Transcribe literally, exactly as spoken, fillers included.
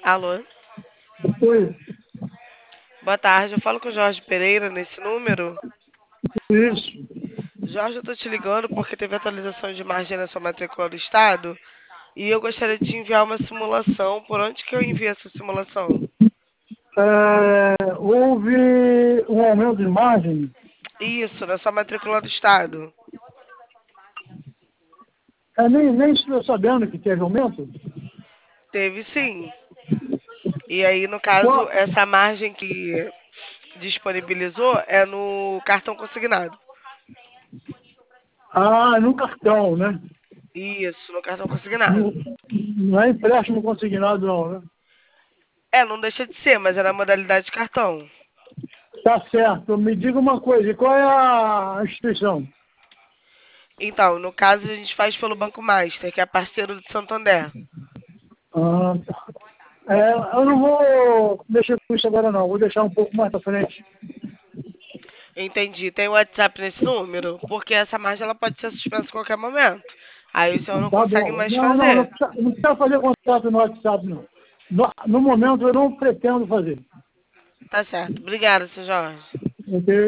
Alô? Foi Boa tarde, eu falo com o Jorge Pereira nesse número. isso. Jorge, eu tô te ligando porque teve atualização de margem na sua matrícula do estado e eu gostaria de te enviar uma simulação. Por onde que eu envio essa simulação? É, houve um aumento de margem. Isso, na sua matrícula do estado. Eu nem, nem estou sabendo que teve aumento. Teve sim. E aí, no caso, Qual? essa margem que disponibilizou é no cartão consignado. Ah, no cartão, né? Isso, no cartão consignado. Não, não é empréstimo consignado, não, né? É, não deixa de ser, mas é na modalidade de cartão. Tá certo. Me diga uma coisa, e qual é a instituição? Então, no caso, a gente faz pelo Banco Master, que é parceiro do Santander. Ah, tá. É, eu não vou mexer com isso agora, não. Vou deixar um pouco mais para frente. Entendi. Tem o WhatsApp nesse número? Porque essa margem ela pode ser suspensa a qualquer momento. Aí o senhor não Tá consegue bom. mais Não, não, não fazer. precisa, não precisa fazer contato no WhatsApp, não. No, no momento, eu não pretendo fazer. Tá certo. Obrigada, seu Jorge. Ok?